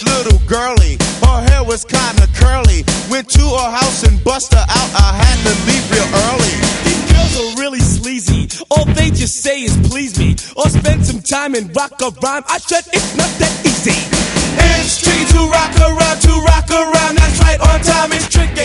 this little girlie. Her hair was kinda curly. Went to her house and bust her out. I had to leave real early. These girls are really sleazy. All they just say is please me, or spend some time and rock a rhyme. I said it's not that easy. It's tricky to rock around, that's right on time. It's tricky